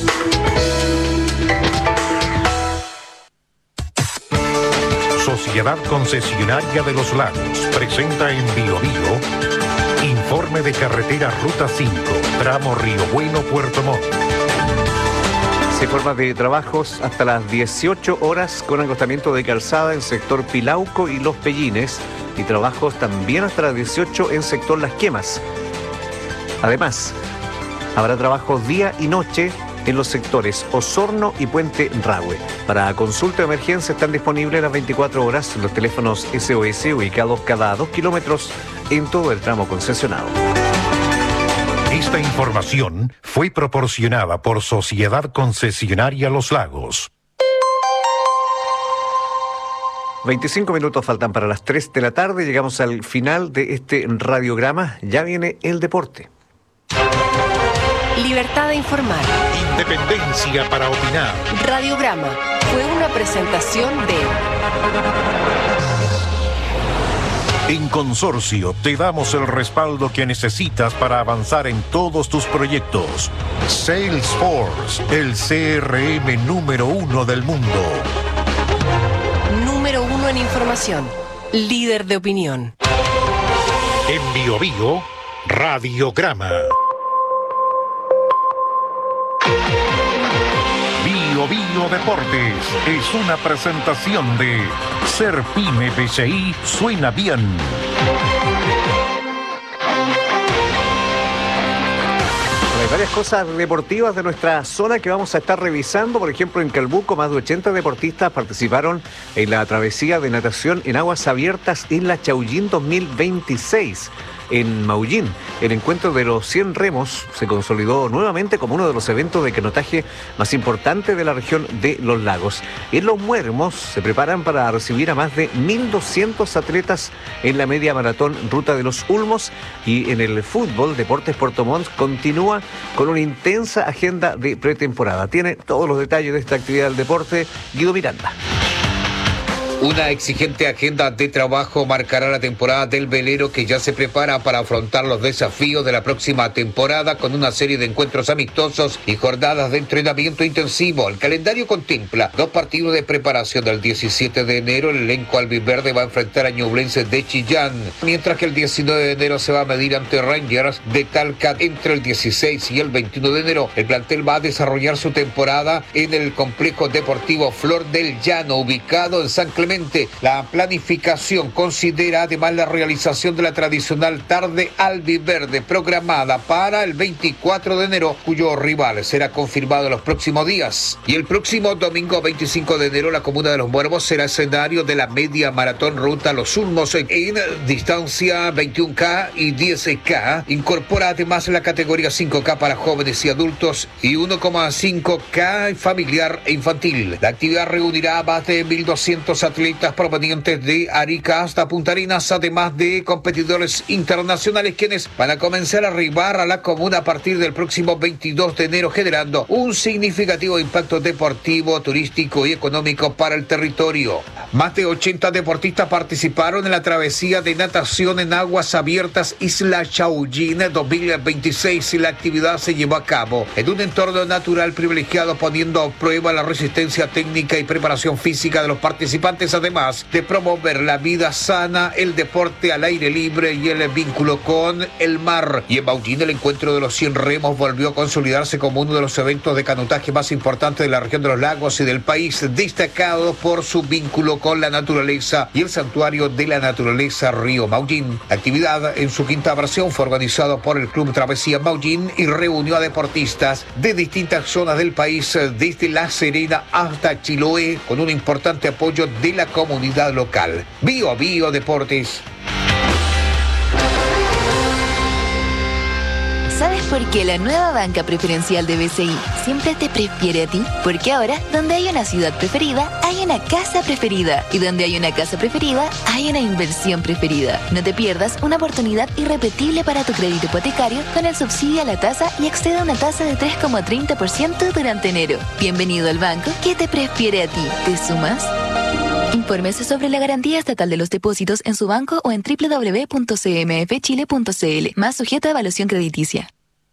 Sociedad Concesionaria de los Lagos presenta en Bio Bio informe de carretera Ruta 5, tramo Río Bueno, Puerto Montt. Se informa de trabajos hasta las 18 horas con agotamiento de calzada en sector Pilauco y Los Pellines y trabajos también hasta las 18 en sector Las Quemas. Además, habrá trabajos día y noche en los sectores Osorno y Puente Rahue. Para consulta de emergencia están disponibles las 24 horas los teléfonos SOS ubicados cada 2 kilómetros en todo el tramo concesionado. Esta información fue proporcionada por Sociedad Concesionaria Los Lagos. 25 minutos faltan para las 3 de la tarde. Llegamos al final de este radiograma. Ya viene el deporte. Libertad de informar. Independencia para opinar. Radiograma fue una presentación de... En Consorcio te damos el respaldo que necesitas para avanzar en todos tus proyectos. Salesforce, el CRM número 1 del mundo. Número 1 en información. Líder de opinión. En Bio Bio, Radiograma. Bio Bio Deportes es una presentación de Ser Pyme PCI suena bien. Hay varias cosas deportivas de nuestra zona que vamos a estar revisando. Por ejemplo, en Calbuco, más de 80 deportistas participaron en la travesía de natación en aguas abiertas en la Chaullín 2026. En Maullín, el encuentro de los 100 remos se consolidó nuevamente como uno de los eventos de canotaje más importantes de la región de Los Lagos. En Los Muermos se preparan para recibir a más de 1.200 atletas en la media maratón Ruta de los Ulmos. Y en el fútbol, Deportes Puerto Montt continúa con una intensa agenda de pretemporada. Tiene todos los detalles de esta actividad del deporte Guido Miranda. Una exigente agenda de trabajo marcará la temporada del velero, que ya se prepara para afrontar los desafíos de la próxima temporada con una serie de encuentros amistosos y jornadas de entrenamiento intensivo. El calendario contempla 2 partidos de preparación. El 17 de enero el elenco albiverde va a enfrentar a Ñublense de Chillán, mientras que el 19 de enero se va a medir ante Rangers de Talca. Entre el 16 y el 21 de enero el plantel va a desarrollar su temporada en el complejo deportivo Flor del Llano, ubicado en San Clemente. La planificación considera además la realización de la tradicional tarde albiverde programada para el 24 de enero, cuyo rival será confirmado en los próximos días. Y el próximo domingo 25 de enero la comuna de Los Muermos será escenario de la media maratón Ruta Los Ulmos en distancia 21K y 10K. Incorpora además la categoría 5K para jóvenes y adultos y 1,5K familiar e infantil. La actividad reunirá a más de 1.200 atletas provenientes de Arica hasta Punta Arenas, además de competidores internacionales, quienes van a comenzar a arribar a la comuna a partir del próximo 22 de enero, generando un significativo impacto deportivo, turístico y económico para el territorio. Más de 80 deportistas participaron en la travesía de natación en aguas abiertas Isla Chaullín 2026 y la actividad se llevó a cabo en un entorno natural privilegiado, poniendo a prueba la resistencia técnica y preparación física de los participantes, además de promover la vida sana, el deporte al aire libre y el vínculo con el mar. Y en Maullín el encuentro de los 100 remos volvió a consolidarse como uno de los eventos de canotaje más importantes de la región de los lagos y del país, destacado por su vínculo con la naturaleza y el santuario de la naturaleza Río Maullín. La actividad en su quinta versión fue organizada por el Club Travesía Maullín y reunió a deportistas de distintas zonas del país, desde La Serena hasta Chiloé, con un importante apoyo de la comunidad local. Bio Bio Deportes. ¿Sabes Porque la nueva banca preferencial de BCI siempre te prefiere a ti. Porque ahora, donde hay una ciudad preferida, hay una casa preferida. Y donde hay una casa preferida, hay una inversión preferida. No te pierdas una oportunidad irrepetible para tu crédito hipotecario con el subsidio a la tasa y accede a una tasa de 3,30% durante enero. Bienvenido al banco que te prefiere a ti. ¿Te sumas? Infórmese sobre la garantía estatal de los depósitos en su banco o en www.cmfchile.cl. Más sujeto a evaluación crediticia.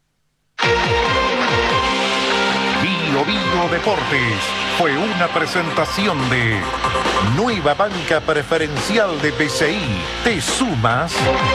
Bio Deportes fue una presentación de Nueva Banca Preferencial de BCI. ¿Te sumas?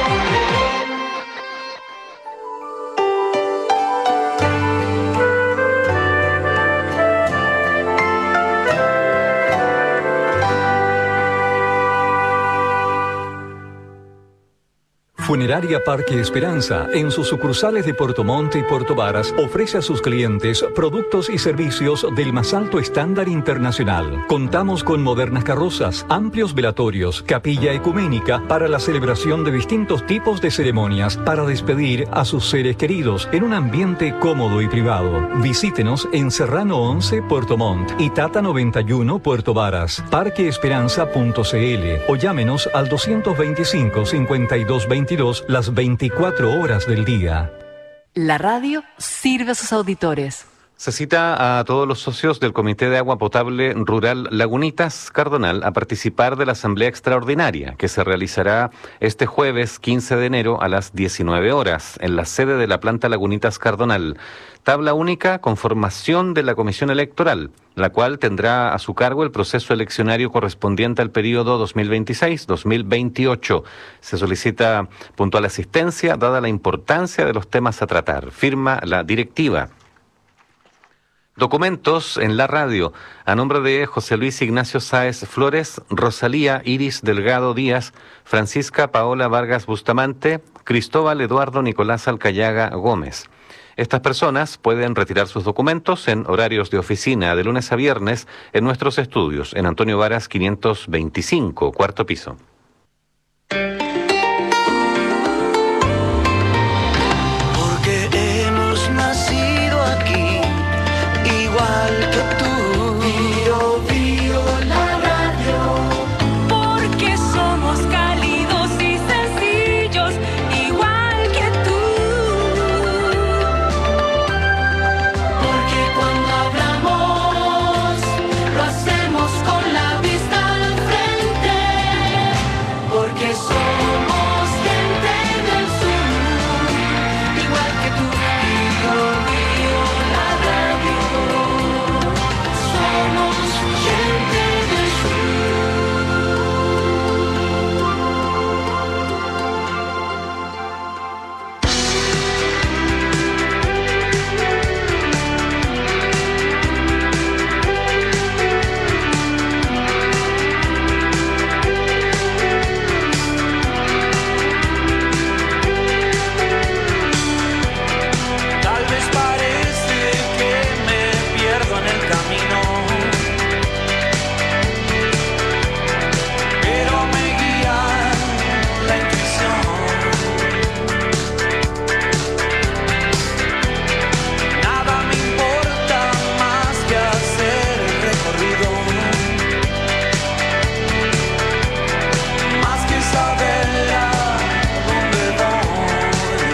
Funeraria Parque Esperanza, en sus sucursales de Puerto Montt y Puerto Varas, ofrece a sus clientes productos y servicios del más alto estándar internacional. Contamos con modernas carrozas, amplios velatorios, capilla ecuménica para la celebración de distintos tipos de ceremonias para despedir a sus seres queridos en un ambiente cómodo y privado. Visítenos en Serrano 11, Puerto Montt y Tata 91, Puerto Varas, parqueesperanza.cl o llámenos al 225-5222 las 24 horas del día. La radio sirve a sus auditores. Se cita a todos los socios del Comité de Agua Potable Rural Lagunitas Cardonal a participar de la Asamblea Extraordinaria que se realizará este jueves 15 de enero a las 19 horas en la sede de la planta Lagunitas Cardonal. Tabla única con formación de la Comisión Electoral, la cual tendrá a su cargo el proceso eleccionario correspondiente al periodo 2026-2028. Se solicita puntual asistencia dada la importancia de los temas a tratar. Firma la directiva. Documentos en la radio, a nombre de José Luis Ignacio Sáez Flores, Rosalía Iris Delgado Díaz, Francisca Paola Vargas Bustamante, Cristóbal Eduardo Nicolás Alcayaga Gómez. Estas personas pueden retirar sus documentos en horarios de oficina de lunes a viernes en nuestros estudios, en Antonio Varas 525, cuarto piso. Porque hemos nacido aquí, igual que tú. Bio, bio, la radio. Porque somos cálidos y sencillos, igual que tú. Porque cuando hablamos, lo hacemos con la vista al frente. Porque somos gente del sur, igual que tú. Bio, bio, la radio. Somos gente del Tal vez parece que me pierdo en el camino, pero me guía la intuición. Nada me importa más que hacer el recorrido, más que saber a dónde voy.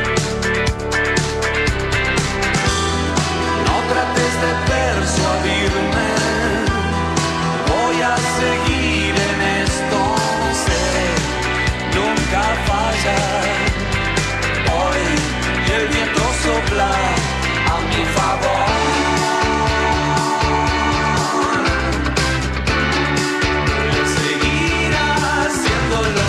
No trates de persuadirme, voy a seguir en esto, sé, nunca fallar. Hoy el viento sopla a mi favor. Seguir haciéndolo.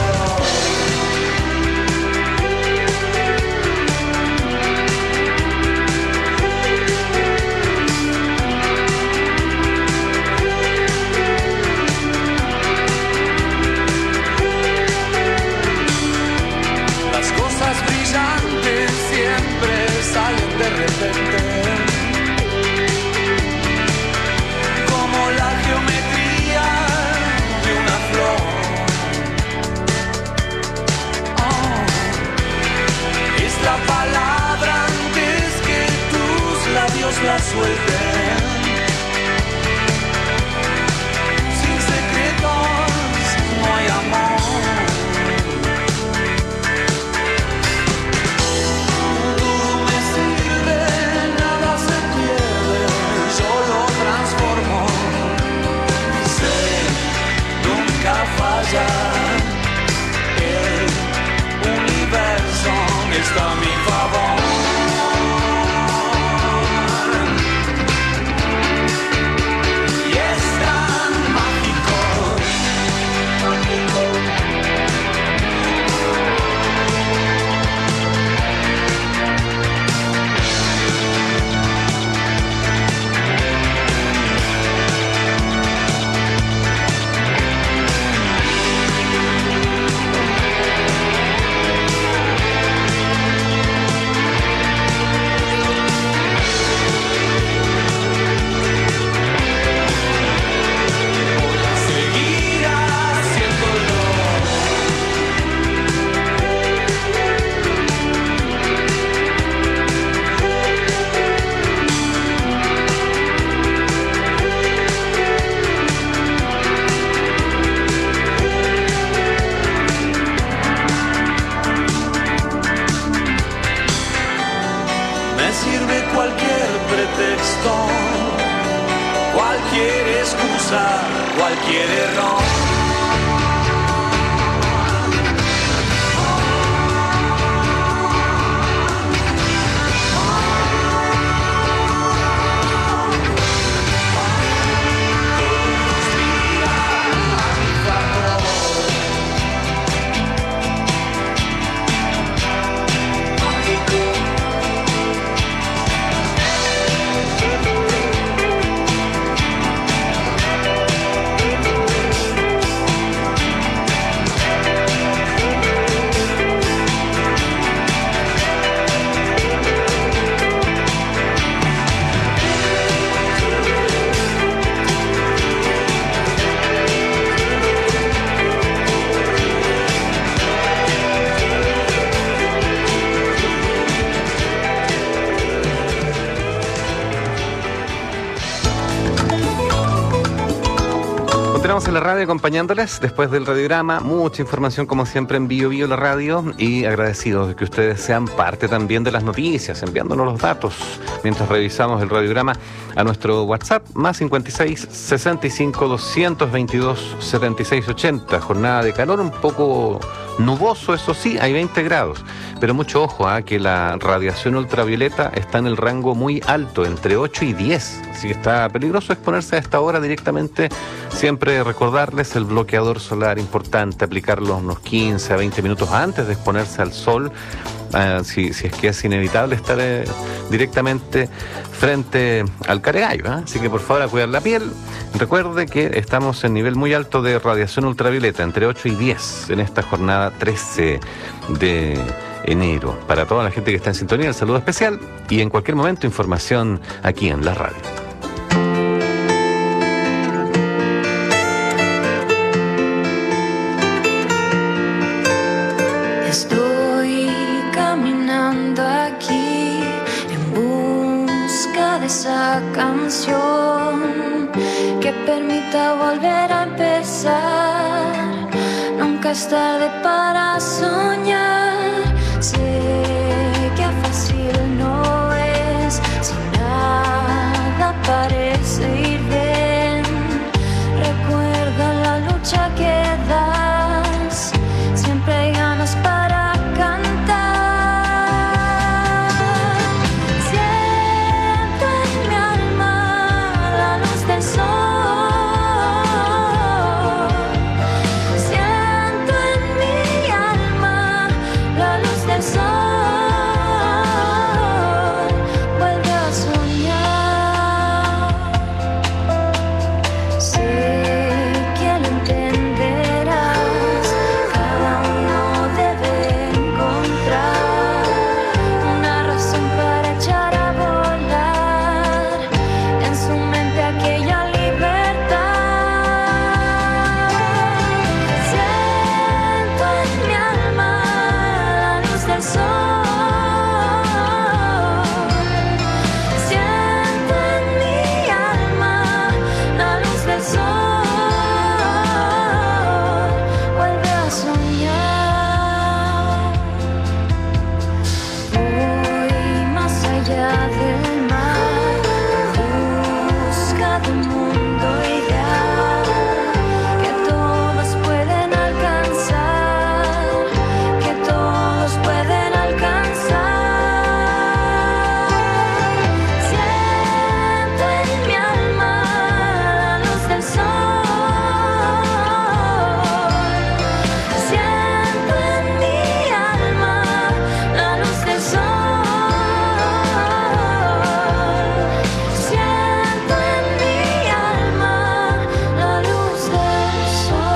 quiere ron. Continuamos en la radio acompañándoles después del radiograma, mucha información como siempre en Bio Bio la radio, y agradecidos de que ustedes sean parte también de las noticias, enviándonos los datos mientras revisamos el radiograma a nuestro WhatsApp, más 56 65 222 76 80. Jornada de calor, un poco nuboso, eso sí, hay 20 grados, pero mucho ojo, que la radiación ultravioleta está en el rango muy alto, entre 8 y 10, así que está peligroso exponerse a esta hora directamente. Siempre recordarles el bloqueador solar, importante aplicarlo unos 15 a 20 minutos antes de exponerse al sol, si es que es inevitable estar directamente frente al caregallo, así que por favor a cuidar la piel. Recuerde que estamos en nivel muy alto de radiación ultravioleta, entre 8 y 10 en esta jornada 13 de enero. Para toda la gente que está en sintonía, el saludo especial, y en cualquier momento información aquí en la radio. Estoy caminando aquí en busca de esa canción que permita volver a empezar. Nunca es tarde para soñar. Sé que fácil no es, si nada parece ir bien. Recuerda la lucha que das, siempre hay ganas para cantar. Siento en mi alma la luz del sol. Siento en mi alma la luz del sol. Vuelve a soñar. Sé que lo entenderás. Cada uno debe encontrar una razón para echar a volar en su mente aquella libertad. Siento en mi alma la luz del sol. Siento en mi alma la luz del sol. Vuelve a soñar. Voy más allá del mar, en busca de un mundo ideal que todos pueden alcanzar, que todos pueden alcanzar. Siento en mi alma la luz del sol. Siento en mi alma la luz del sol. Siento en mi alma la luz del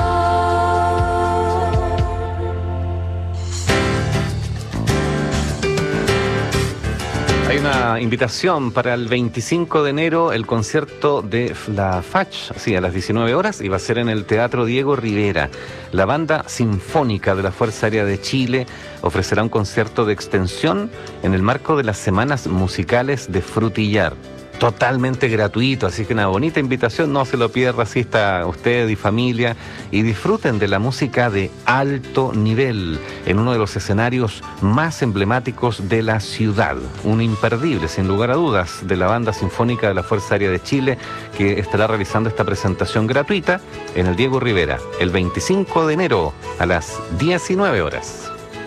sol. Hay una invitación para el 25 de enero, el concierto de la FACH, sí, a las 19 horas, y va a ser en el Teatro Diego Rivera. La Banda Sinfónica de la Fuerza Aérea de Chile ofrecerá un concierto de extensión en el marco de las Semanas Musicales de Frutillar. totalmente gratuito, así que una bonita invitación, no se lo pierda, asista usted y familia y disfruten de la música de alto nivel en uno de los escenarios más emblemáticos de la ciudad, un imperdible sin lugar a dudas de la Banda Sinfónica de la Fuerza Aérea de Chile, que estará realizando esta presentación gratuita en el Diego Rivera el 25 de enero a las 19 horas.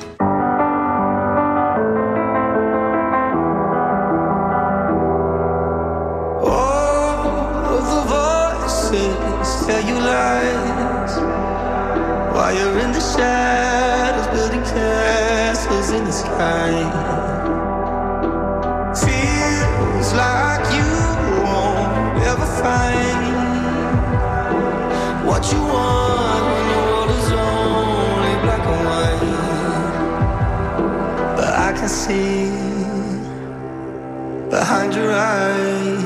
Tell you lies while you're in the shadows, building castles in the sky. Feels like you won't ever find what you want when the world is only black and white. But I can see behind your eyes.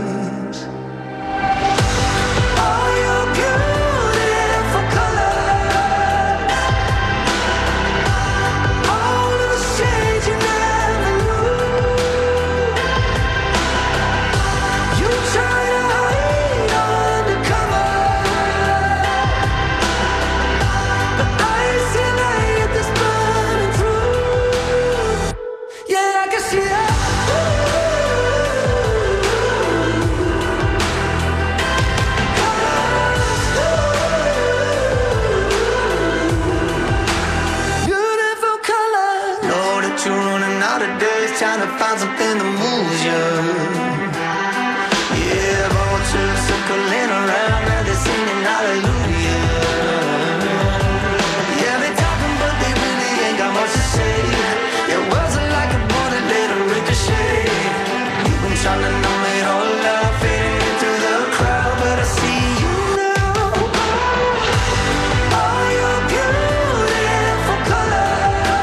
Trying to find something that moves you. Yeah, vultures circling around and they're singing hallelujah. Yeah, they talking but they really ain't got much to say. Your words are like a bullet, let them ricochet. You've been trying to numb it all out, fading into the crowd, but I see you now. All your beautiful colors.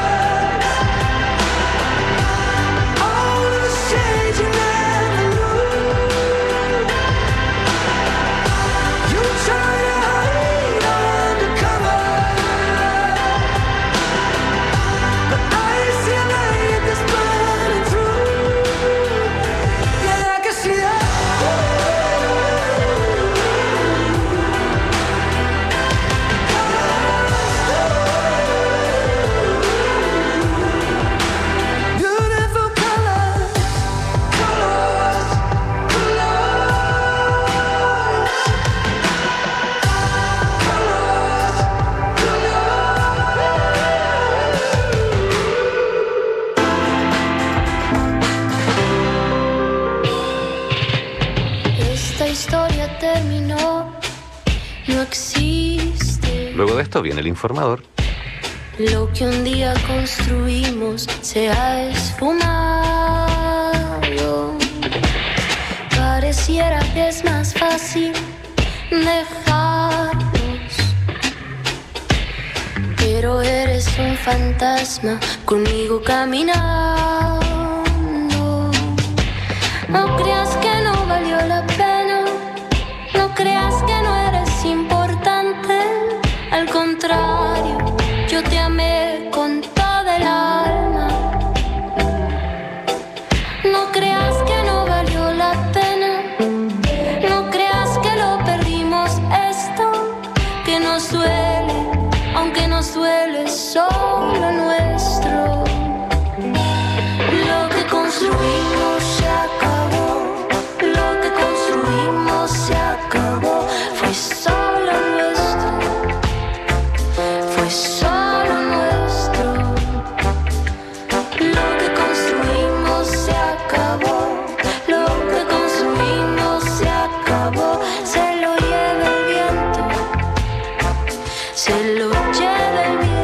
Luego de esto viene el informador. Lo que un día construimos se ha esfumado. Pareciera que es más fácil dejarnos, pero eres un fantasma conmigo caminando. No creas que no valió la pena, no creas que no eres importante. Al contrario, yo te amé con toda el alma. No creas que no valió la pena, no creas que lo perdimos esto, que nos duele, aunque nos duele solo nuestro. Lo que construimos se acabó, lo que construimos se acabó, fue solo nuestro. Fue solo nuestro. Lo que construimos se acabó. Lo que construimos se acabó. Se lo lleva el viento. Se lo lleva el viento.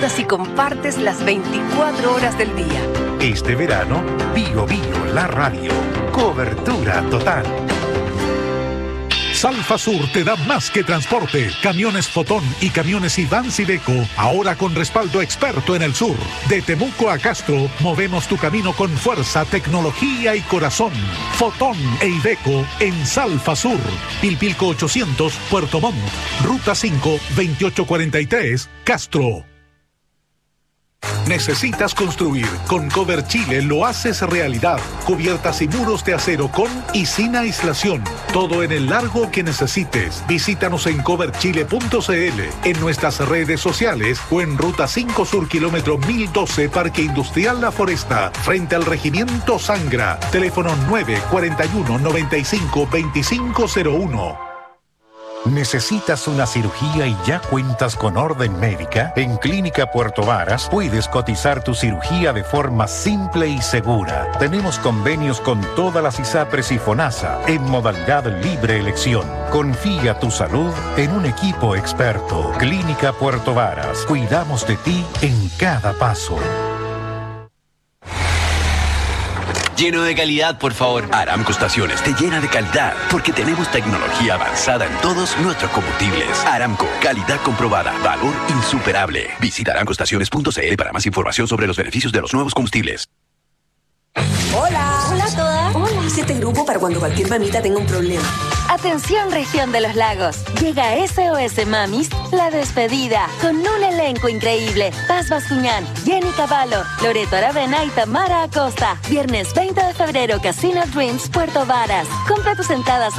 disfrutas y compartes las 24 horas del día. Este verano, Bio Bio, la radio. Cobertura total. Salfa Sur te da más que transporte. Camiones Fotón y camiones Ivans Iveco, ahora con respaldo experto en el sur. De Temuco a Castro, movemos tu camino con fuerza, tecnología y corazón. Fotón e Iveco en Salfa Sur. Pilpilco 800, Puerto Montt. Ruta 5, 2843, Castro. ¿Necesitas construir? Con Cover Chile lo haces realidad. Cubiertas y muros de acero con y sin aislación. Todo en el largo que necesites. Visítanos en coverchile.cl, en nuestras redes sociales o en Ruta 5 Sur, kilómetro 1012, Parque Industrial La Foresta, frente al Regimiento Sangra. Teléfono 941-95-2501. ¿Necesitas una cirugía y ya cuentas con orden médica? En Clínica Puerto Varas puedes cotizar tu cirugía de forma simple y segura. Tenemos convenios con todas las ISAPRES y FONASA en modalidad libre elección. Confía tu salud en un equipo experto. Clínica Puerto Varas. Cuidamos de ti en cada paso. Lleno de calidad, por favor. Aramco Estaciones te llena de calidad porque tenemos tecnología avanzada en todos nuestros combustibles. Aramco, calidad comprobada, valor insuperable. Visita aramcoestaciones.cl para más información sobre los beneficios de los nuevos combustibles. Hola. Hola a todas. Hola. Hice este grupo para cuando cualquier mamita tenga un problema. Atención, región de los lagos. Llega SOS Mamis, la despedida, con un elenco increíble. Paz Bascuñán, Jenny Cavallo, Loreto Aravena y Tamara Acosta. Viernes 20 de febrero, Casino Dreams, Puerto Varas. Compra tus entradas